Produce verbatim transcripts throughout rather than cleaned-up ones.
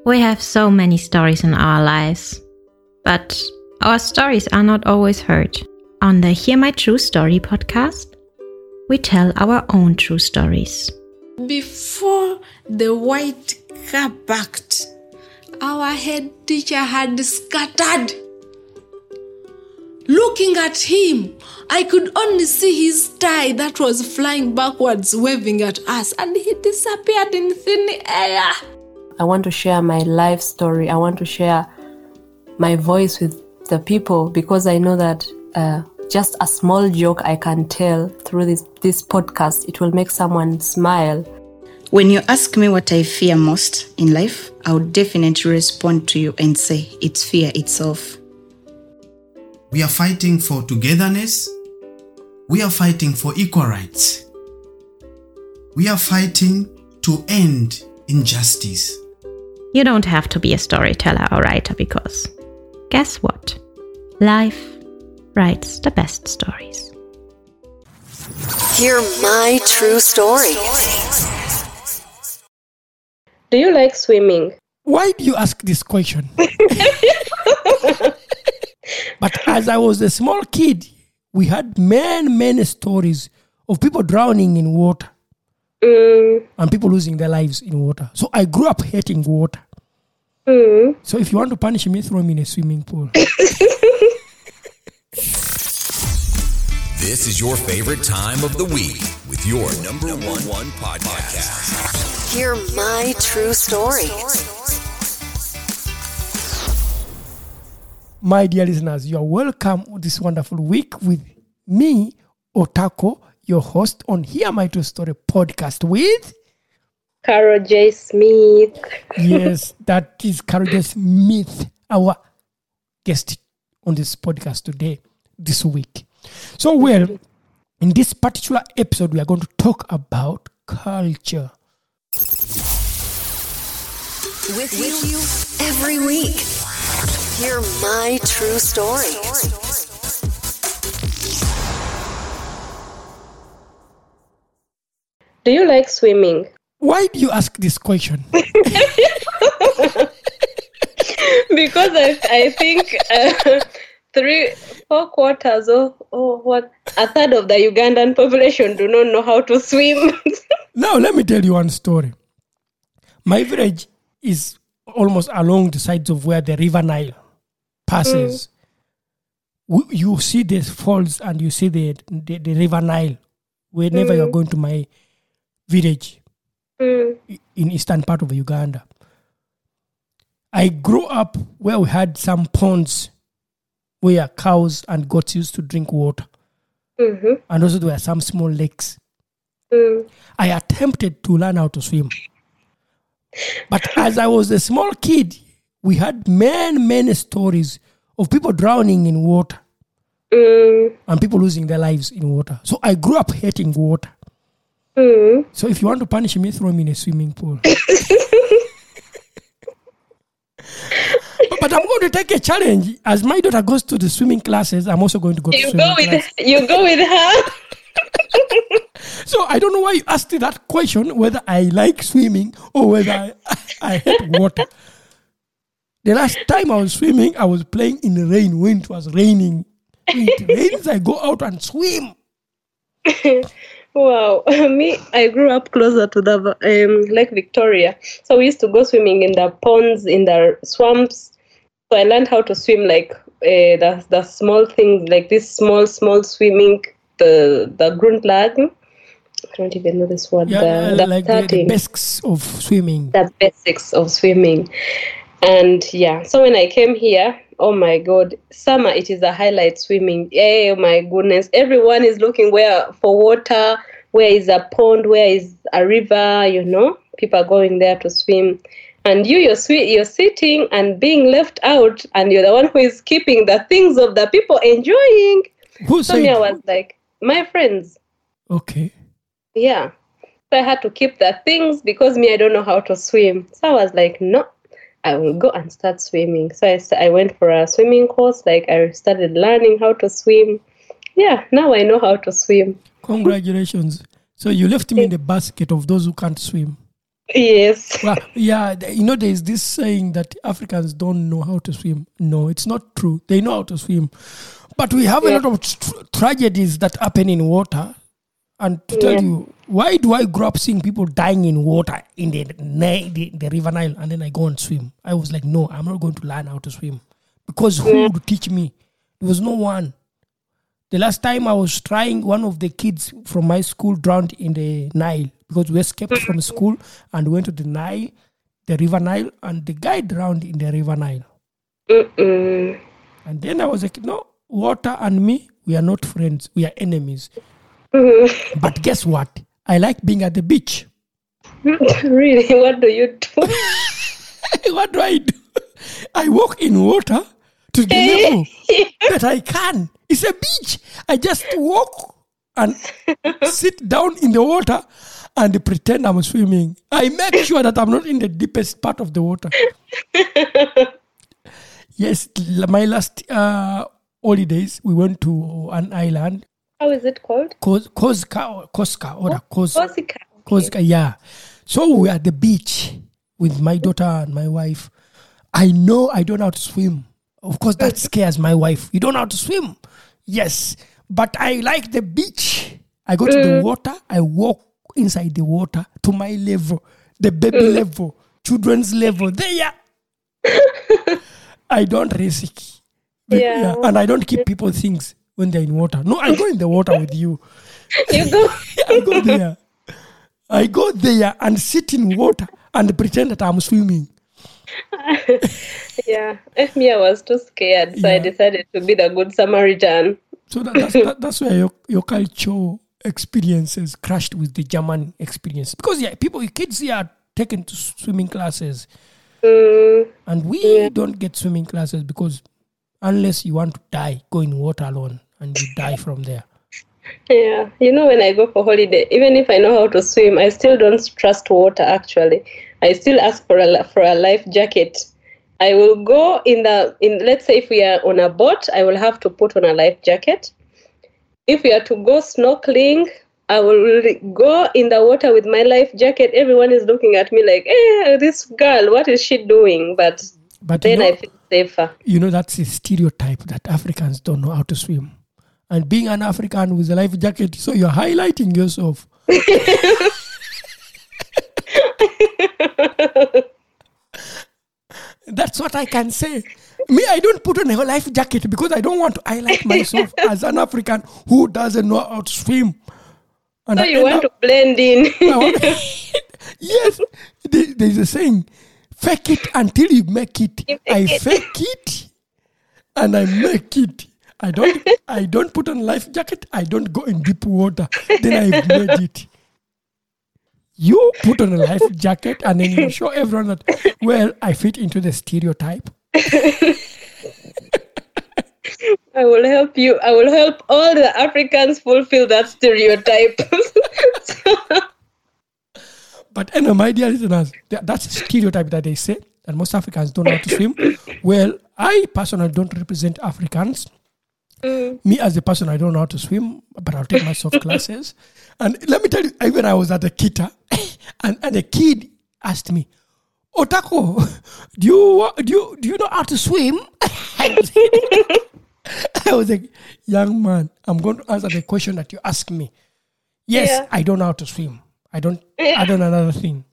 We have so many stories in our lives, but our stories are not always heard. On the Hear My True Story podcast, we tell our own true stories. Before the white car backed, our head teacher had scattered. Looking at him, I could only see his tie that was flying backwards, waving at us, and he disappeared in thin air. I want to share my life story. I want to share my voice with the people because I know that uh, just a small joke I can tell through this, this podcast, it will make someone smile. When you ask me what I fear most in life, I would definitely respond to you and say it's fear itself. We are fighting for togetherness. We are fighting for equal rights. We are fighting to end injustice. You don't have to be a storyteller or writer because, guess what? Life writes the best stories. Hear my true story. Do you like swimming? Why do you ask this question? But as I was a small kid, we had many, many stories of people drowning in water. Mm. And people losing their lives in water. So I grew up hating water. Mm. So if you want to punish me, throw me in a swimming pool. This is your favorite time of the week with your number one, one podcast. Hear my true story. My dear listeners, you are welcome this wonderful week with me, Otako, your host on Hear My True Story podcast with Carol J. Smith. Yes, that is Carol J. Smith, our guest on this podcast today, this week. So, well, in this particular episode, we are going to talk about culture. With you every week. Hear my true story. Do you like swimming? Why do you ask this question? Because I, I think uh, three, four quarters or oh, what a third of the Ugandan population do not know how to swim. Now, let me tell you one story. My village is almost along the sides of where the River Nile passes. Mm. You see the falls and you see the, the, the River Nile whenever mm. you're going to my village mm. in eastern part of Uganda. I grew up where we had some ponds where cows and goats used to drink water. Mm-hmm. And also there were some small lakes. Mm. I attempted to learn how to swim. But as I was a small kid, we had many, many stories of people drowning in water. Mm. And people losing their lives in water. So I grew up hating water. Mm. So if you want to punish me, throw me in a swimming pool. but, but I'm going to take a challenge. As my daughter goes to the swimming classes, I'm also going to go to you swimming go with classes. You go with her? So I don't know why you asked that question, whether I like swimming or whether I, I hate water. The last time I was swimming, I was playing in the rain when it was raining. When it rains, I go out and swim. Wow. Me, I grew up closer to the um, Lake Victoria. So we used to go swimming in the ponds, in the swamps. So I learned how to swim like uh, the, the small things, like this small, small swimming, the, the Grundlagen. I don't even know this word. Yeah, the, the, like the, the basics of swimming. The basics of swimming. And yeah, so when I came here, oh my God, summer, it is a highlight swimming. Oh my goodness. Everyone is looking where for water, where is a pond, where is a river, you know. People are going there to swim. And you, you're, sweet, you're sitting and being left out, and you're the one who is keeping the things of the people enjoying. Who so said? me, I was like, my friends. Okay. Yeah. So I had to keep the things because me, I don't know how to swim. So I was like, no. I will go and start swimming. So I, I went for a swimming course. Like I started learning how to swim. Yeah, now I know how to swim. Congratulations. So you left me in the basket of those who can't swim. Yes. Well, yeah, th- you know, there's this saying that Africans don't know how to swim. No, it's not true. They know how to swim. But we have Yeah. a lot of tr- tragedies that happen in water. And to tell Yeah. you, why do I grow up seeing people dying in water in the, Ni- the, the River Nile, and then I go and swim? I was like, no, I'm not going to learn how to swim. Because who Yeah. would teach me? There was no one. The last time I was trying, one of the kids from my school drowned in the Nile because we escaped from school and went to the Nile, the River Nile, and the guy drowned in the River Nile. Mm-mm. And then I was like, no, water and me, we are not friends. We are enemies. Mhm. But guess what? I like being at the beach. Really? What do you do? What do I do? I walk in water to the level that I can. It's a beach. I just walk and sit down in the water and pretend I'm swimming. I make sure that I'm not in the deepest part of the water. Yes, l- my last uh, holidays, we went to an island, How is it called? Kos- Koska or Koska or Kos- Corsica. Koska, yeah. So we were at the beach with my daughter and my wife. I know I don't know how to swim. Of course, that scares my wife. You don't know how to swim. Yes, but I like the beach. I go to the water. I walk inside the water to my level, the baby level, children's level. There, I don't risk. Be- Yeah. And I don't keep people things when they're in water. No, I go in the water with you. You go. I go there. I go there and sit in water and pretend that I'm swimming. Yeah. If me, I was too scared, so I Yeah. decided to be the good Samaritan. So that, that's, that, that's where your, your cultural experiences crashed with the German experience. Because yeah, people, kids here are taken to swimming classes. Mm, And we don't get swimming classes because unless you want to die, go in water alone and you die from there. yeah. You know, when I go for holiday, even if I know how to swim, I still don't trust water, actually. I still ask for a, li- for a life jacket. I will go in the, in let's say if we are on a boat, I will have to put on a life jacket. If we are to go snorkeling, I will go in the water with my life jacket. Everyone is looking at me like, eh, this girl, what is she doing? But, But you then know, I feel safer. you know, that's a stereotype that Africans don't know how to swim. And being an African with a life jacket, so you're highlighting yourself. That's what I can say. Me, I don't put on a life jacket because I don't want to highlight myself as an African who doesn't know how to swim. And So I you end want up- to blend in. I want- yes, there- there's a saying, fake it until you make it. You I make it. fake it and I make it. I don't I don't put on life jacket. I don't go in deep water. Then I've made it. You put on a life jacket and then you show everyone that, well, I fit into the stereotype. I will help you. I will help all the Africans fulfill that stereotype. But anyway, my dear listeners, that, that's a stereotype that they say that most Africans don't know how to swim. Well, I personally don't represent Africans. Me as a person, I don't know how to swim, but I'll take my soft classes. And let me tell you, even I was at a kita, and, and a kid asked me, Otako, do you do you do you know how to swim? I was, I was like, young man, I'm going to answer the question that you asked me. Yes, Yeah. I don't know how to swim. I don't. I don't know another thing.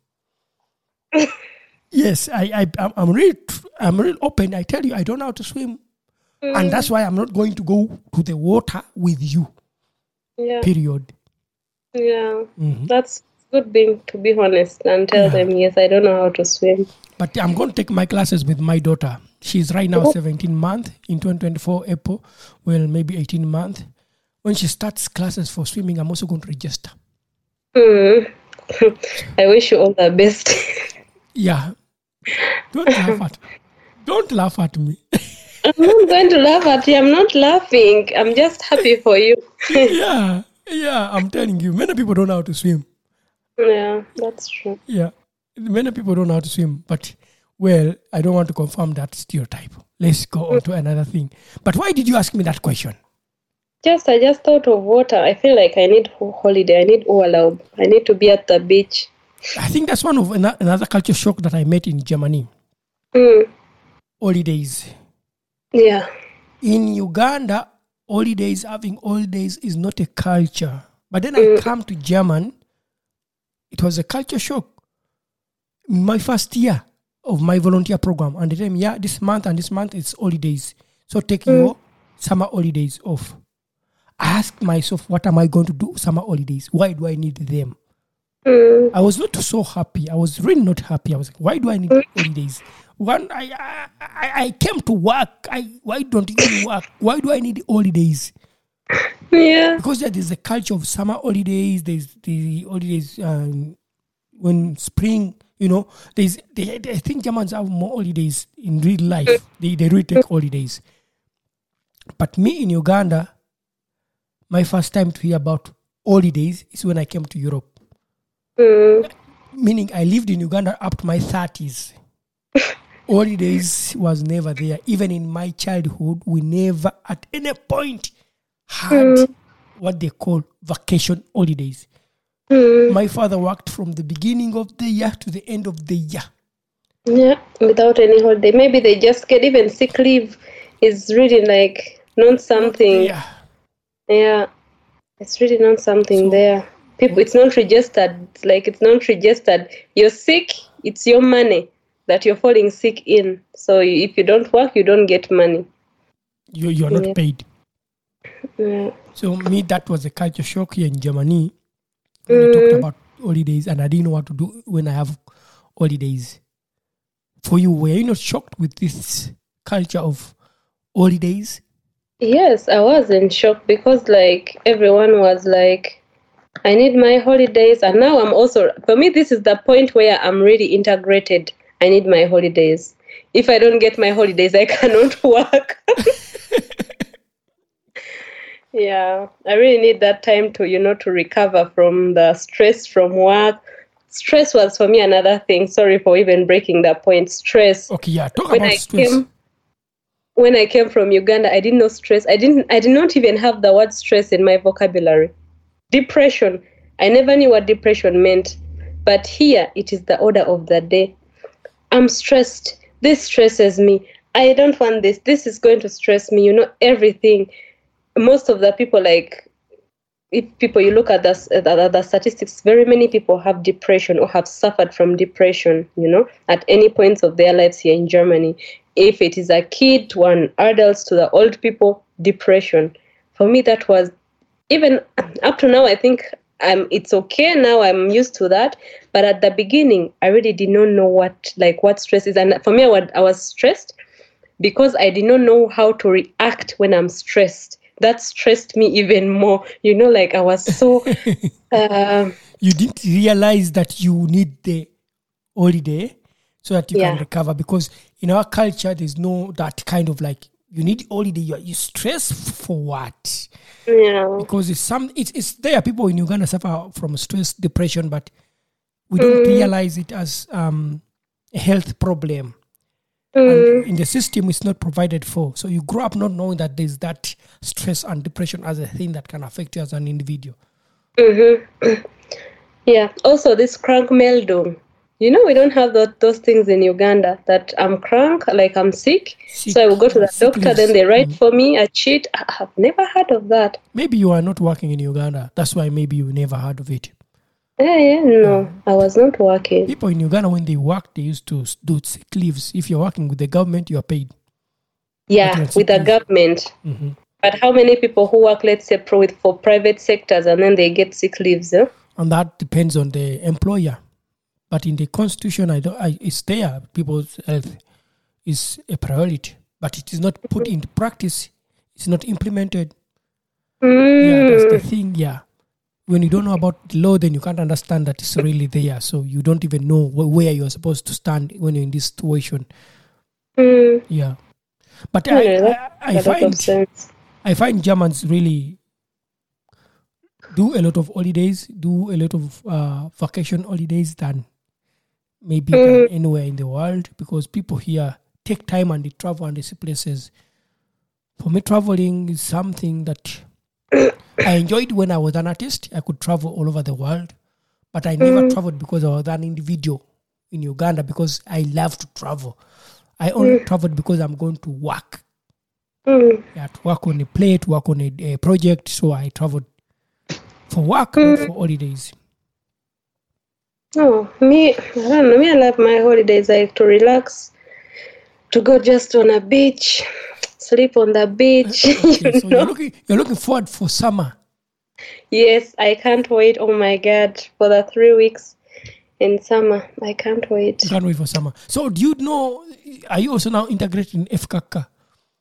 Yes, I, I, I'm- I'm really, tr- I'm really open. I tell you, I don't know how to swim, and that's why I'm not going to go to the water with you. Yeah, Period. yeah. Mhm. That's good being to be honest and tell Yeah. them yes, I don't know how to swim. But I'm going to take my classes with my daughter. She's right now seventeen months. In twenty twenty-four April, well, maybe eighteen months. When she starts classes for swimming, I'm also going to register. Hmm. I wish you all the best. Yeah. Don't laugh at Don't laugh at me. I'm not going to laugh at you. I'm not laughing. I'm just happy for you. Yeah. Yeah, I'm telling you, many people don't know how to swim. Yeah, that's true. Yeah. Many people don't know how to swim. But, well, I don't want to confirm that stereotype. Let's go on to another thing. But why did you ask me that question? Just, I just thought of water. I feel like I need ho- holiday. I need Uwalab. I need to be at the beach. I think that's one of ano- another culture shock that I met in Germany. Mm. Holidays. Yeah. In Uganda, holidays, having holidays is not a culture. But then Mm. I come to German, it was a culture shock. My first year of my volunteer program, and they tell me, yeah, this month and this month it's holidays. So take Mm. your summer holidays off. I asked myself, what am I going to do summer holidays? Why do I need them? Mm. I was not so happy. I was really not happy. I was like, why do I need Mm. holidays? One, I, I I I came to work. I why don't you work? Why do I need holidays? Yeah. Because yeah, there's a culture of summer holidays. There's the holidays um, when spring. You know, there's. They, they, I think Germans have more holidays in real life. They they really take holidays. But me in Uganda, my first time to hear about holidays is when I came to Europe. Mm. Meaning, I lived in Uganda up to my thirties. Holidays was never there. Even in my childhood, we never at any point had Mm. what they call vacation holidays. Mm. My father worked from the beginning of the year to the end of the year. Yeah, without any holiday. Maybe they just get even sick leave is really like not something. Yeah. Yeah, it's really not something So- there. People, it's not registered. It's like it's not registered. You're sick. It's your money that you're falling sick in. So if you don't work, you don't get money. You you are not Yeah. paid. Yeah. So me, that was a culture shock here in Germany when they talked Mm. about holidays, and I didn't know what to do when I have holidays. For you, were you not shocked with this culture of holidays? Yes, I was in shock because like everyone was like, I need my holidays, and now I'm also, for me, this is the point where I'm really integrated. I need my holidays. If I don't get my holidays, I cannot work. Yeah, I really need that time to, you know, to recover from the stress from work. Stress was for me another thing. Sorry for even breaking that point. Stress. Okay, yeah, talk When about I stress. came, when I came from Uganda, I didn't know stress. I didn't. I did not even have the word stress in my vocabulary. Depression. I never knew what depression meant. But here, it is the order of the day. I'm stressed. This stresses me. I don't want this. This is going to stress me. You know, everything. Most of the people, like, if people, you look at the, the, the statistics, very many people have depression or have suffered from depression, you know, at any points of their lives here in Germany. If it is a kid to an adults to the old people, depression. For me, that was, even up to now, I think um, it's okay now. I'm used to that. But at the beginning, I really did not know what, like, what stress is. And for me, I was, I was stressed because I did not know how to react when I'm stressed. That stressed me even more. You know, like I was so... um, You didn't realize that you need the holiday so that you Yeah. can recover, because in our culture, there's no that kind of like, you need holiday. You, you stress for what? yeah. Because it's some it's, it's there. People in Uganda suffer from stress, depression, but we don't realize it as um, a health problem. And in the system, it's not provided for. So you grow up not knowing that there's that stress and depression as a thing that can affect you as an individual. Mm-hmm. Yeah. Also, this krankmeldung. You know, we don't have the, those things in Uganda, that I'm crank, like I'm sick. Sick, So I will go to the sick doctor, leaves. then they write for me a cheat. I have never heard of that. Maybe you are not working in Uganda. That's why maybe you never heard of it. Yeah, yeah, no, I was not working. People in Uganda, when they work, they used to do sick leaves. If you're working with the government, you are paid. Yeah, But with sick the leave. government. Mhm. But how many people who work, let's say, pro- with for private sectors and then they get sick leaves? Eh? And that depends on the employer. But in the constitution, I don't. I, it's there. People's health is a priority, but it is not put into practice. It's not implemented. Yeah, that's the Mm. thing. Yeah, when you don't know about the law, then you can't understand that it's really there. So you don't even know wh- where you are supposed to stand when you're in this situation. Mm. Yeah, but Yeah, I, that I, I makes a lot of find sense. I find Germans really do a lot of holidays, do a lot of uh, vacation holidays than maybe than anywhere in the world, because people here take time and they travel and they see places. For me, traveling is something that I enjoyed when I was an artist. I could travel all over the world. But I never Mm. traveled because I was an individual in Uganda because I love to travel. I only Mm. traveled because I'm going to work. Mm. Yeah, to work on a play, to work on a, a project. So I traveled for work, Mm. not for holidays. Oh, me, I don't know. Me, I love my holidays, like to relax, to go just on a beach, sleep on the beach. Okay, you so know? you're looking you're looking forward for summer. Yes, I can't wait. Oh my God, for the three weeks in summer, I can't wait. You can't wait for summer. So do you know? Are you also now integrated in F K K?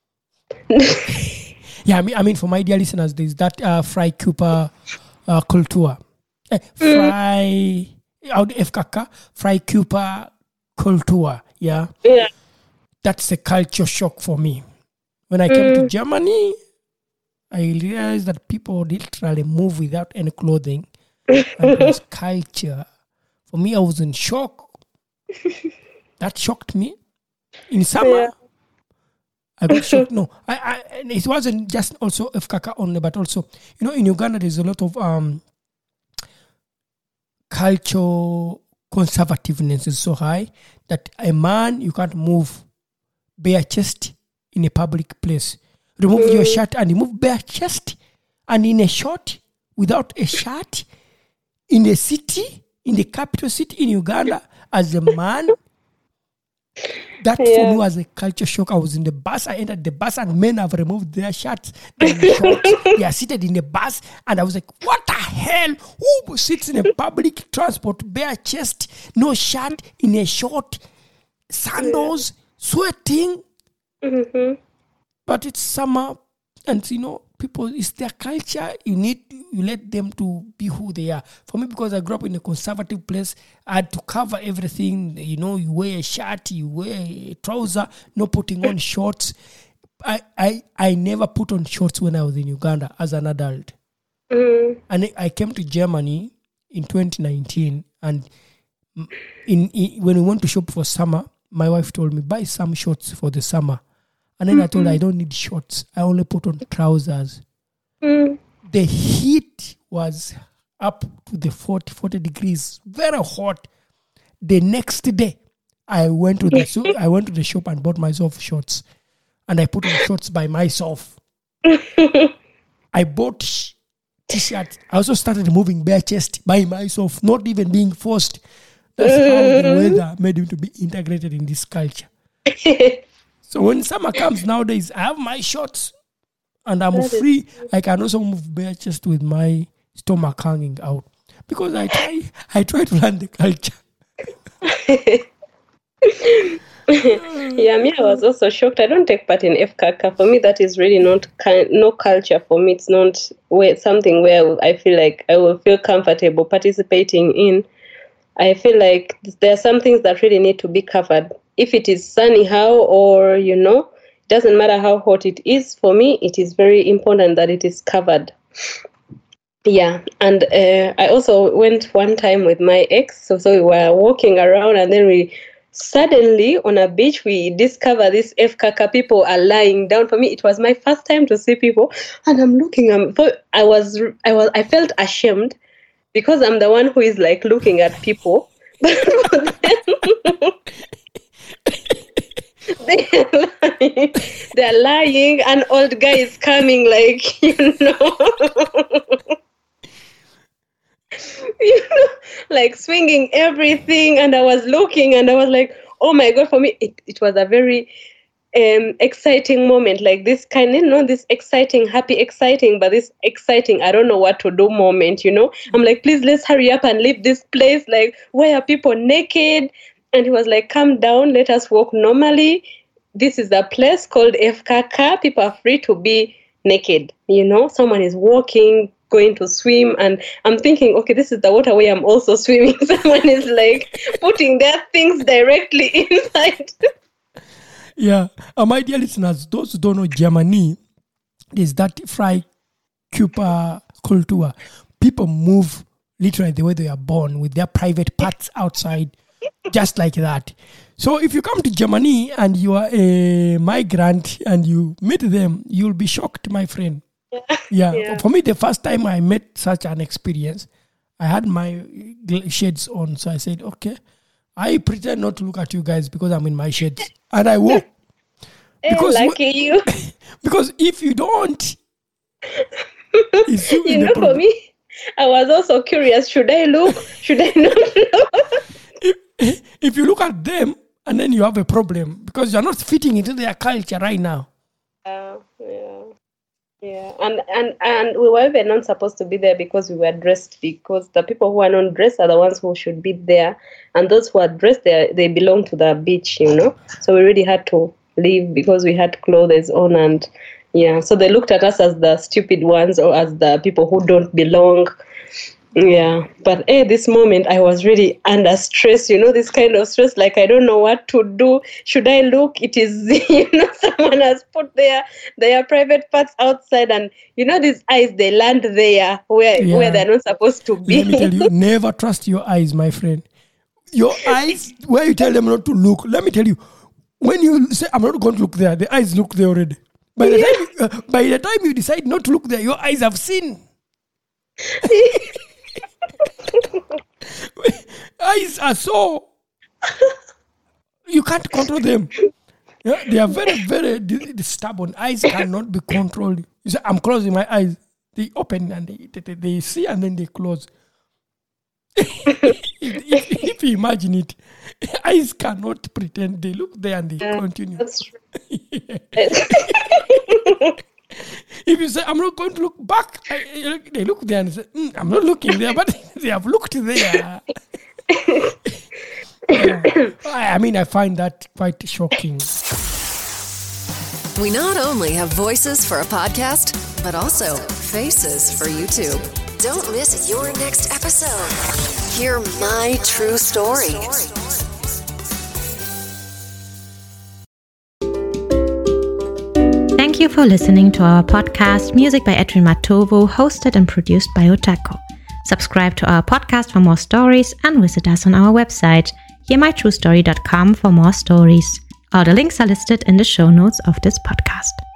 Yeah, I mean, I mean, for my dear listeners, there's that uh, Fry Cooper uh, culture. Eh, Fry out F K K, Fry Cooper culture. Yeah, Yeah. that's a culture shock for me. When I came to Mm. Germany, I realized that people literally move without any clothing, and it was culture. For me, I was in shock. That shocked me. In summer, Yeah. I got shocked. No, I, I, and it wasn't just also F K K only, but also, you know, in Uganda, there's a lot of um, culture conservativeness is so high that a man, you can't move bare chest in a public place. Remove your shirt and you move bare chest, and in a short, without a shirt, in the city, in the capital city in Uganda, as a man. That for Yeah. me was a culture shock. I was in the bus. I entered the bus and men have removed their shirts. They're in shorts. They are seated in the bus. And I was like, what the hell? Who sits in a public transport, bare chest, no shirt, in a short, sandals, sweating? Mm-hmm. But it's summer. And, you know, people, it's their culture. You need, you let them to be who they are. For me, because I grew up in a conservative place, I had to cover everything. You know, you wear a shirt, you wear a trouser, no putting on shorts. I, I, I never put on shorts when I was in Uganda as an adult. Mm. And I- I came to Germany in twenty nineteen. And in, in when we went to shop for summer, my wife told me, buy some shorts for the summer. And then I told her, I don't need shorts. I only put on trousers. Mm. The heat was up to the forty, forty degrees, very hot. The next day, I went to the so I went to the shop and bought myself shorts, and I put on shorts by myself. I bought sh- t-shirts. I also started moving bare chest by myself, not even being forced. That's how the weather made me to be integrated in this culture. So when summer comes nowadays, I have my shorts and I'm That is free. I can also move bare chest with my stomach hanging out because I try. I try to learn the culture. Yeah, me, I was also shocked. I don't take part in F K K. For me, that is really not ki- no culture. For me, it's not where, something where I feel like I will feel comfortable participating in. I feel like there are some things that really need to be covered. If it is sunny how, or, you know, it doesn't matter how hot it is, for me, it is very important that it is covered. Yeah, and uh, I also went one time with my ex, so, so we were walking around, and then we suddenly on a beach we discover this F K K people are lying down. For me, it was my first time to see people, and I'm looking. I'm, I was, I was, I felt ashamed because I'm the one who is like looking at people. They're lying. They're lying. An old guy is coming, like, you know. You know, like swinging everything, and I was looking and I was like, oh my God. For me, it, it was a very um exciting moment, like this kind, you know, this exciting, happy, exciting, but this exciting, I don't know what to do moment, you know. I'm like, please, let's hurry up and leave this place. Like, why are people naked? And he was like, calm down, let us walk normally. This is a place called F K K. People are free to be naked, you know. Someone is walking, going to swim, and I'm thinking, okay, this is the water where I'm also swimming. Someone is like putting their things directly inside. Yeah, uh, my dear listeners, those who don't know Germany, there's that Fry Cooper culture. People move literally the way they are born, with their private parts outside, just like that. So if you come to Germany and you are a migrant and you meet them, you'll be shocked, my friend. Yeah. Yeah. For me, the first time I met such an experience, I had my gl- shades on, so I said, okay, I pretend not to look at you guys because I'm in my shades. And I walk. Because hey, lucky w- you. Because if you don't, it's you, you know, for me, I was also curious. Should I look? Should I not look? If, if you look at them and then you have a problem because you're not fitting into their culture right now. Uh, yeah. Yeah, and, and and we were even not supposed to be there because we were dressed, because the people who are not dressed are the ones who should be there, and those who are dressed, they they belong to the beach, you know. So we really had to leave because we had clothes on, and yeah, so they looked at us as the stupid ones or as the people who don't belong. Yeah, but at this moment I was really under stress, you know, this kind of stress, like I don't know what to do. Should I look? It is, you know, someone has put their their private parts outside, and you know, these eyes, they land there where yeah. where they're not supposed to be. Let me tell you, never trust your eyes, my friend. Your eyes, where you tell them not to look, let me tell you, when you say I'm not going to look there, the eyes look there already. By the yeah. time, uh, by the time you decide not to look there, your eyes have seen. Eyes are so, you can't control them. Yeah, they are very, very d- d- stubborn. Eyes cannot be controlled. You say, I'm closing my eyes. They open and they they, they see and then they close. if, if, if you imagine it, eyes cannot pretend. They look there and they uh, continue. That's true. If you say, I'm not going to look back, I, they look there and say, mm, I'm not looking there, but they have looked there. Yeah. I mean, I find that quite shocking. We not only have voices for a podcast, but also faces for YouTube. Don't miss your next episode. Hear my true story. Thank you for listening to our podcast, Music by Edwin Matovo, hosted and produced by Otako. Subscribe to our podcast for more stories and visit us on our website, hear my true story dot com, for more stories. All the links are listed in the show notes of this podcast.